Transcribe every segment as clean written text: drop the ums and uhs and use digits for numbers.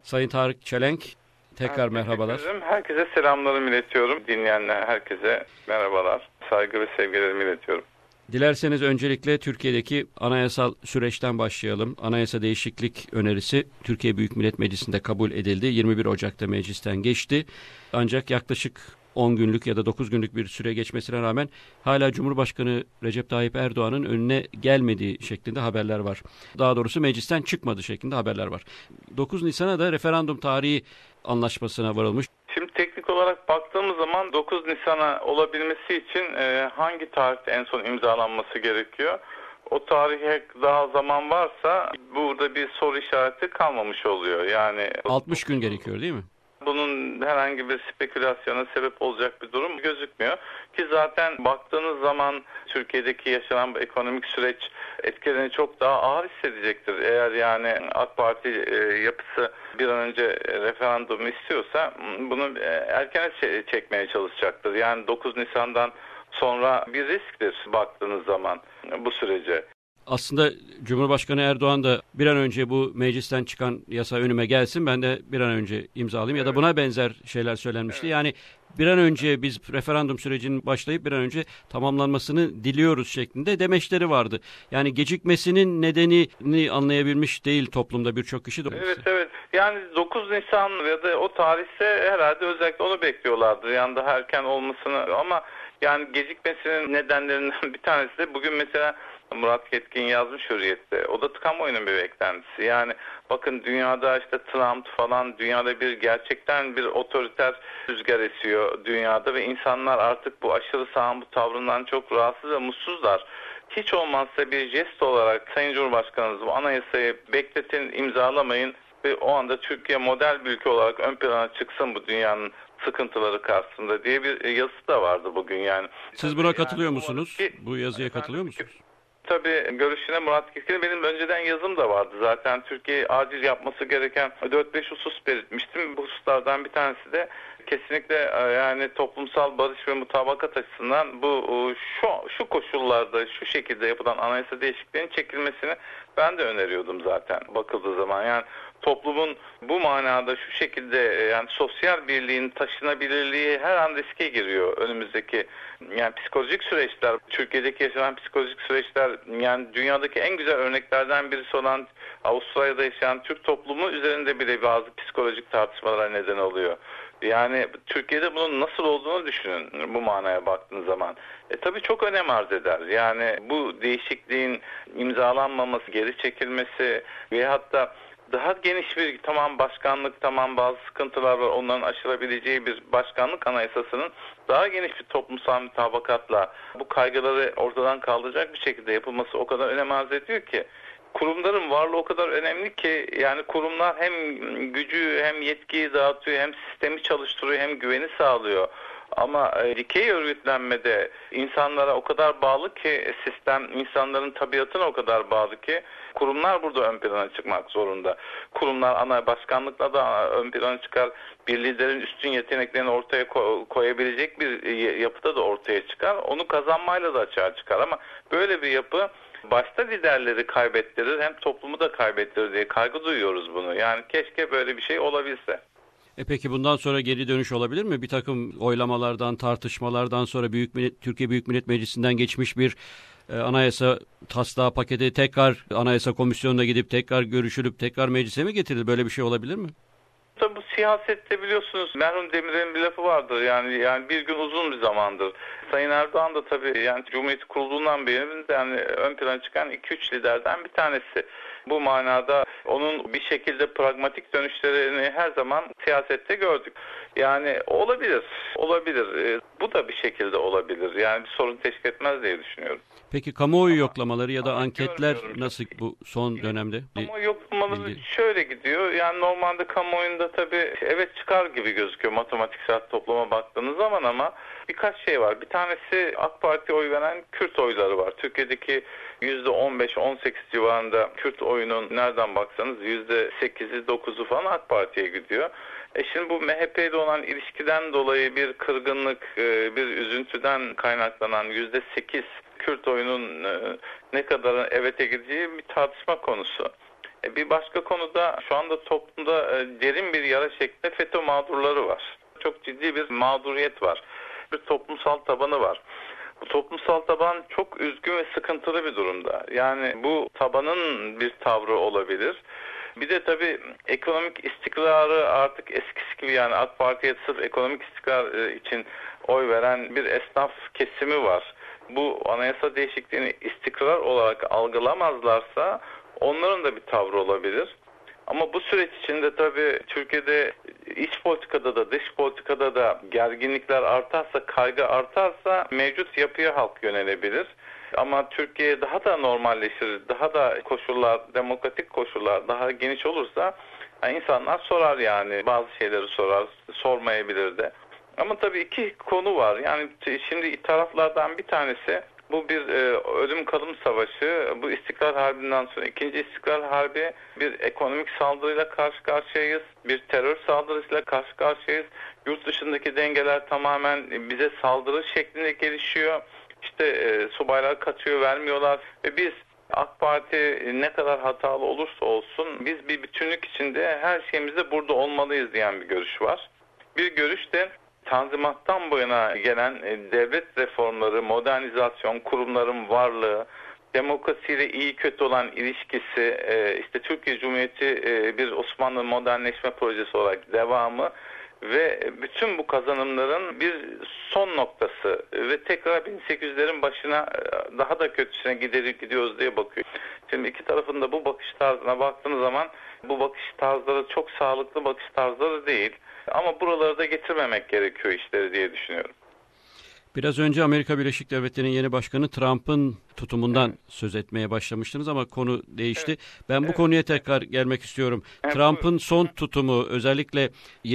Sayın Tarık Çelenk, tekrar merhabalar. Herkese selamlarımı iletiyorum. Dinleyenler herkese merhabalar. Saygı ve sevgilerimi iletiyorum. Dilerseniz öncelikle Türkiye'deki anayasal süreçten başlayalım. Anayasa değişiklik önerisi Türkiye Büyük Millet Meclisi'nde kabul edildi. 21 Ocak'ta meclisten geçti. Ancak yaklaşık 10 günlük ya da 9 günlük bir süre geçmesine rağmen hala Cumhurbaşkanı Recep Tayyip Erdoğan'ın önüne gelmediği şeklinde haberler var. Daha doğrusu meclisten çıkmadı şeklinde haberler var. 9 Nisan'a da referandum tarihi anlaşmasına varılmış. Şimdi teknik olarak baktığımız zaman 9 Nisan'a olabilmesi için hangi tarihte en son imzalanması gerekiyor? O tarihe daha zaman varsa burada bir soru işareti kalmamış oluyor. Yani 60 gün gerekiyor değil mi? Bunun herhangi bir spekülasyona sebep olacak bir durum gözükmüyor. Ki zaten baktığınız zaman Türkiye'deki yaşanan ekonomik süreç etkilerini çok daha ağır hissedecektir. Eğer yani AK Parti yapısı bir an önce referandum istiyorsa bunu erken çekmeye çalışacaktır. Yani 9 Nisan'dan sonra bir risktir baktığınız zaman bu sürece. Aslında Cumhurbaşkanı Erdoğan da bir an önce bu meclisten çıkan yasa önüme gelsin, ben de bir an önce imzalayayım ya da buna benzer şeyler söylenmişti. Yani bir an önce biz referandum sürecinin başlayıp bir an önce tamamlanmasını diliyoruz şeklinde demeçleri vardı. Yani gecikmesinin nedenini anlayabilmiş değil toplumda birçok kişi de. Evet. Yani 9 Nisan ya da o tarihse herhalde özellikle onu bekliyorlardı. Yani daha erken olmasını ama yani gecikmesinin nedenlerinden bir tanesi de bugün mesela Murat Ketkin yazmış Hürriyet'te. O da kamuoyunun bir beklentisi. Yani bakın dünyada işte Trump falan dünyada gerçekten bir otoriter rüzgar esiyor dünyada ve insanlar artık bu aşırı sağın bu tavrından çok rahatsız ve mutsuzlar. Hiç olmazsa bir jest olarak Sayın Cumhurbaşkanımız bu anayasayı bekletin, imzalamayın ve o anda Türkiye model bir ülke olarak ön plana çıksın bu dünyanın sıkıntıları karşısında diye bir yazısı da vardı bugün yani. Siz buna katılıyor musunuz? Bu yazıya katılıyor musunuz? Tabii görüşüne Murat Keskin'e benim önceden yazım da vardı. Zaten Türkiye acil yapması gereken 4-5 husus belirtmiştim. Bu hususlardan bir tanesi de kesinlikle yani toplumsal barış ve mutabakat açısından bu şu koşullarda şu şekilde yapılan anayasa değişikliğinin çekilmesini ben de öneriyordum zaten bakıldığı zaman. Yani toplumun bu manada şu şekilde yani sosyal birliğin taşınabilirliği her an riske giriyor önümüzdeki yani psikolojik süreçler, Türkiye'deki yaşanan psikolojik süreçler yani dünyadaki en güzel örneklerden birisi olan Avustralya'da yaşayan Türk toplumu üzerinde bile bazı psikolojik tartışmalara neden oluyor. Yani Türkiye'de bunun nasıl olduğunu düşünün bu manaya baktığınız zaman. Tabii çok önem arz eder. Yani bu değişikliğin imzalanmaması, geri çekilmesi ve hatta daha geniş bir başkanlık bazı sıkıntılar var onların aşılabileceği bir başkanlık anayasasının daha geniş bir toplumsal mutabakatla bu kaygıları ortadan kaldıracak bir şekilde yapılması o kadar önem arz ediyor ki kurumların varlığı o kadar önemli ki yani kurumlar hem gücü hem yetkiyi dağıtıyor hem sistemi çalıştırıyor hem güveni sağlıyor. Ama dikey örgütlenmede insanlara o kadar bağlı ki sistem insanların tabiatına o kadar bağlı ki kurumlar burada ön plana çıkmak zorunda. Kurumlar ana başkanlıkla da ön plana çıkar. Bir liderin üstün yeteneklerini ortaya koyabilecek bir yapıda da ortaya çıkar. Onu kazanmayla da açığa çıkar ama böyle bir yapı başta liderleri kaybettirir hem toplumu da kaybettirir diye kaygı duyuyoruz bunu. Yani keşke böyle bir şey olabilse. Peki bundan sonra geri dönüş olabilir mi? Bir takım oylamalardan, tartışmalardan sonra Türkiye Büyük Millet Meclisi'nden geçmiş bir anayasa taslağı paketi tekrar anayasa komisyonuna gidip tekrar görüşülüp tekrar meclise mi getirilir? Böyle bir şey olabilir mi? Tabii bu siyasette biliyorsunuz merhum Demirel'in bir lafı vardır yani bir gün uzun bir zamandır. Sayın Erdoğan da tabii yani Cumhuriyet kurulduğundan beri yani ön plana çıkan 2-3 liderden bir tanesi. Bu manada onun bir şekilde pragmatik dönüşlerini her zaman siyasette gördük. Yani olabilir. Bu da bir şekilde olabilir. Yani bir sorun teşkil etmez diye düşünüyorum. Peki kamuoyu yoklamaları ya da anketler nasıl bu son dönemde? Kamuoyu yoklamaları şöyle gidiyor. Yani normalde kamuoyunda tabii evet çıkar gibi gözüküyor matematiksel toplama baktığınız zaman ama birkaç şey var. Bir tanesi AK Parti'ye oy veren Kürt oyları var. Türkiye'deki %15-18 civarında Kürt oyunun nereden baksanız %8'i 9'u falan AK Parti'ye gidiyor. Şimdi bu MHP ile olan ilişkiden dolayı bir kırgınlık, bir üzüntüden kaynaklanan %8 Kürt oyunun ne kadar evete gideceği bir tartışma konusu. Bir başka konuda şu anda toplumda derin bir yara şeklinde FETÖ mağdurları var. Çok ciddi bir mağduriyet var. Bir toplumsal tabanı var. Bu toplumsal taban çok üzgün ve sıkıntılı bir durumda. Yani bu tabanın bir tavrı olabilir. Bir de tabii ekonomik istikrarı artık eskisi gibi, yani AK Parti'ye sırf ekonomik istikrar için oy veren bir esnaf kesimi var. Bu anayasa değişikliğini istikrar olarak algılamazlarsa onların da bir tavrı olabilir. Ama bu süreç içinde tabii Türkiye'de iç politikada da dış politikada da gerginlikler artarsa, kaygı artarsa mevcut yapıya halk yönelebilir. Ama Türkiye daha da normalleşir, daha da koşullar, demokratik koşullar daha geniş olursa insanlar sorar, yani bazı şeyleri sorar, sormayabilir de. Ama tabii iki konu var. Yani şimdi taraflardan bir tanesi bu bir ölüm kalım savaşı. Bu İstiklal Harbi'nden sonra ikinci İstiklal Harbi, bir ekonomik saldırıyla karşı karşıyayız. Bir terör saldırısıyla karşı karşıyayız. Yurt dışındaki dengeler tamamen bize saldırı şeklinde gelişiyor. İşte subaylar kaçıyor, vermiyorlar ve biz AK Parti ne kadar hatalı olursa olsun biz bir bütünlük içinde her şeyimizde burada olmalıyız diyen bir görüş var. Bir görüş de Tanzimat'tan bu yana gelen devlet reformları, modernizasyon, kurumların varlığı, demokrasiyle iyi kötü olan ilişkisi, işte Türkiye Cumhuriyeti bir Osmanlı modernleşme projesi olarak devamı ve bütün bu kazanımların bir son noktası ve tekrar 1800'lerin başına daha da kötüsüne gidiyoruz diye bakıyor. Şimdi iki tarafında bu bakış tarzına baktığınız zaman bu bakış tarzları çok sağlıklı bakış tarzları değil. Ama buraları da getirmemek gerekiyor işleri diye düşünüyorum. Biraz önce Amerika Birleşik Devletleri'nin yeni başkanı Trump'ın tutumundan söz etmeye başlamıştınız ama konu değişti. Evet. Ben bu konuya tekrar gelmek istiyorum. Evet, Trump'ın son tutumu özellikle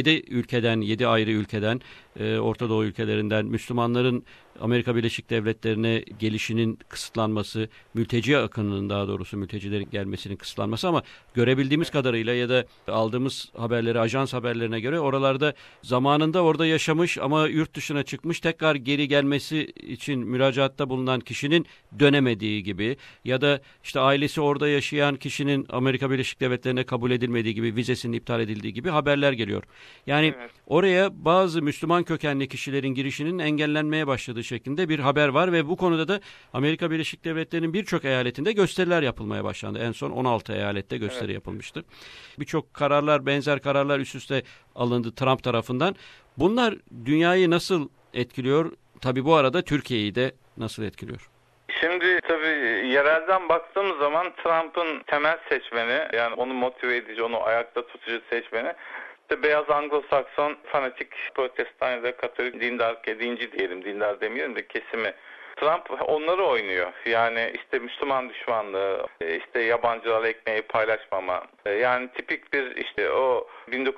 7 ayrı ülkeden, Orta Doğu ülkelerinden Müslümanların Amerika Birleşik Devletleri'ne gelişinin kısıtlanması, mülteci akınının, daha doğrusu mültecilerin gelmesinin kısıtlanması, ama görebildiğimiz kadarıyla ya da aldığımız haberlere, ajans haberlerine göre oralarda zamanında orada yaşamış ama yurt dışına çıkmış, tekrar geri gelmesi için müracaatta bulunan kişinin dönemediği gibi ya da işte ailesi orada yaşayan kişinin Amerika Birleşik Devletleri'ne kabul edilmediği gibi, vizesinin iptal edildiği gibi haberler geliyor. Yani evet, oraya bazı Müslüman kökenli kişilerin girişinin engellenmeye başladığı şeklinde bir haber var ve bu konuda da Amerika Birleşik Devletleri'nin birçok eyaletinde gösteriler yapılmaya başlandı. En son 16 eyalette gösteri yapılmıştı. Birçok kararlar, benzer kararlar üst üste alındı Trump tarafından. Bunlar dünyayı nasıl etkiliyor? Tabii bu arada Türkiye'yi de nasıl etkiliyor? Şimdi tabii yerelden baktığımız zaman Trump'ın temel seçmeni, yani onu motive edici, onu ayakta tutucu seçmeni İşte beyaz Anglo-Sakson, fanatik Protestan ya da Katolik, dindar, dinci diyelim, dindar demeyelim de kesimi. Trump onları oynuyor. Yani işte Müslüman düşmanlığı, işte yabancılarla ekmeği paylaşmama. Yani tipik bir işte o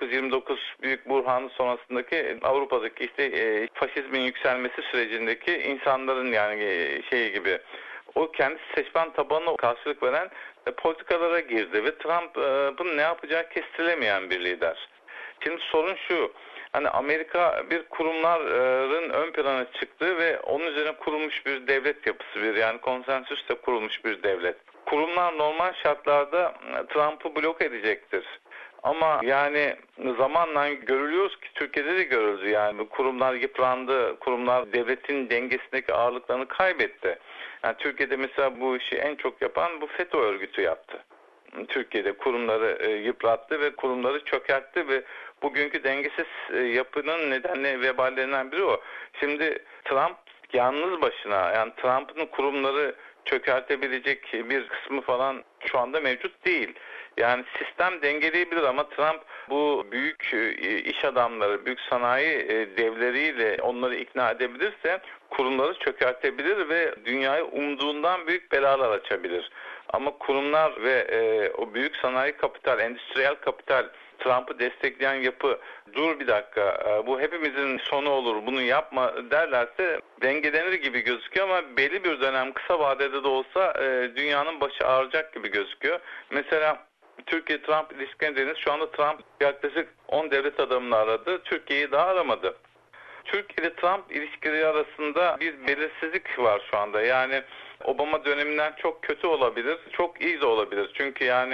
1929 Büyük Burhanı sonrasındaki Avrupa'daki işte faşizmin yükselmesi sürecindeki insanların yani şeyi gibi. O kendi seçmen tabanına karşılık veren politikalara girdi ve Trump bunu ne yapacağı kestirilemeyen bir lider. Şimdi sorun şu, hani Amerika bir kurumların ön plana çıktığı ve onun üzerine kurulmuş bir devlet yapısı, bir yani konsensüsle kurulmuş bir devlet. Kurumlar normal şartlarda Trump'ı blok edecektir. Ama yani zamanla görülüyoruz ki Türkiye'de de görüldü, yani kurumlar yıprandı, kurumlar devletin dengesindeki ağırlıklarını kaybetti. Yani Türkiye'de mesela bu işi en çok yapan bu FETÖ örgütü yaptı. Türkiye'de kurumları yıprattı ve kurumları çökertti ve bugünkü dengesiz yapının nedenli veballerinden biri o. Şimdi Trump yalnız başına, yani Trump'ın kurumları çökertebilecek bir kısmı falan şu anda mevcut değil. Yani sistem dengeleyebilir ama Trump bu büyük iş adamları, büyük sanayi devleriyle onları ikna edebilirse kurumları çökertebilir ve dünyayı umduğundan büyük belalar açabilir. Ama kurumlar ve o büyük sanayi kapital, endüstriyel kapital, Trump'ı destekleyen yapı, dur bir dakika bu hepimizin sonu olur, bunu yapma derlerse dengelenir gibi gözüküyor ama belli bir dönem kısa vadede de olsa dünyanın başı ağrıyacak gibi gözüküyor. Mesela Türkiye-Trump ilişkileri dediniz. Şu anda Trump yaklaşık 10 devlet adamını aradı. Türkiye'yi daha aramadı. Türkiye ile Trump ilişkileri arasında bir belirsizlik var şu anda. Yani Obama döneminden çok kötü olabilir, çok iyi de olabilir. Çünkü yani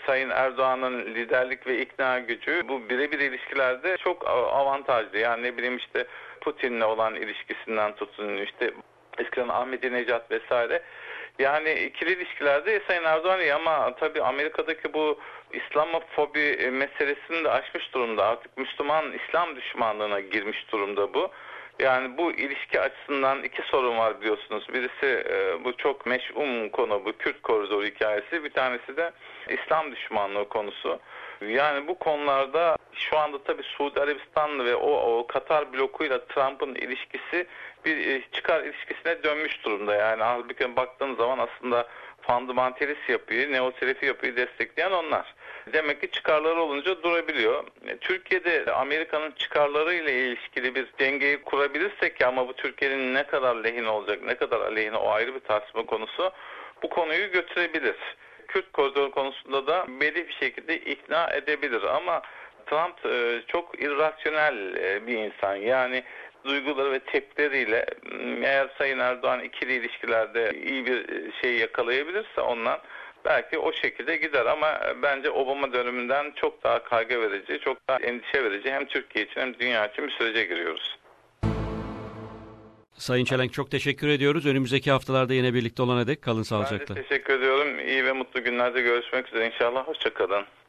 Sayın Erdoğan'ın liderlik ve ikna gücü bu birebir ilişkilerde çok avantajlı. Yani ne bileyim işte Putin'le olan ilişkisinden tutun, işte eskiden Ahmadinejad vesaire. Yani ikili ilişkilerde Sayın Erdoğan iyi ama tabii Amerika'daki bu İslamofobi meselesini de aşmış durumda. Artık Müslüman İslam düşmanlığına girmiş durumda bu. Yani bu ilişki açısından iki sorun var biliyorsunuz. Birisi bu çok meşhum konu, bu Kürt koridoru hikayesi. Bir tanesi de İslam düşmanlığı konusu. Yani bu konularda şu anda tabii Suudi Arabistan'la ve o Katar blokuyla Trump'ın ilişkisi bir çıkar ilişkisine dönmüş durumda. Yani halbuki baktığınız zaman aslında fundamentalist yapıyı, neoselefi yapıyı destekleyen onlar. Demek ki çıkarları olunca durabiliyor. Türkiye'de Amerika'nın çıkarlarıyla ilişkili bir dengeyi kurabilirsek ya, ama bu Türkiye'nin ne kadar lehine olacak, ne kadar aleyhine, o ayrı bir tartışma konusu, bu konuyu götürebilir. Kürt koridoru konusunda da belli bir şekilde ikna edebilir ama Trump çok irrasyonel bir insan. Yani duyguları ve tepkileriyle eğer Sayın Erdoğan ikili ilişkilerde iyi bir şey yakalayabilirse ondan belki o şekilde gider ama bence Obama döneminden çok daha kaygı verici, çok daha endişe verici hem Türkiye için hem dünya için bir sürece giriyoruz. Sayın Çelenk çok teşekkür ediyoruz. Önümüzdeki haftalarda yine birlikte olana dek kalın sağlıcakla. Ben de teşekkür ediyorum. İyi ve mutlu günlerde görüşmek üzere inşallah. Hoşça kalın.